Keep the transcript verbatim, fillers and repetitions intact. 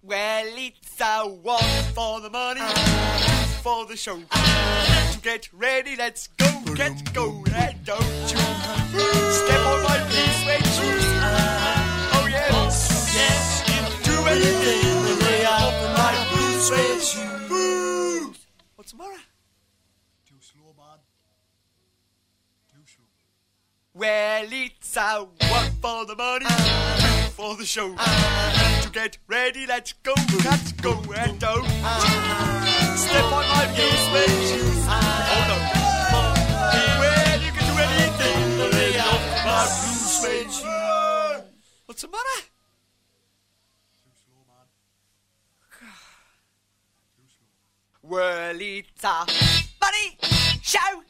Well, it's a one for the money, two for the show. To get ready, let's go, let's go, and don't you step on my blue suede shoes. Oh yes, yes, do anything to lay out my blue suede shoes. What's the matter? Too slow, man. Too slow. Well, it's a one for the money, two for the show. To get ready, let's go, let's go, and don't step on my blue suede shoes. Oh no. Well, you can do anything to lay off my blue suede shoes. What's the matter? Too slow, man. Too slow. Well, it's a money show.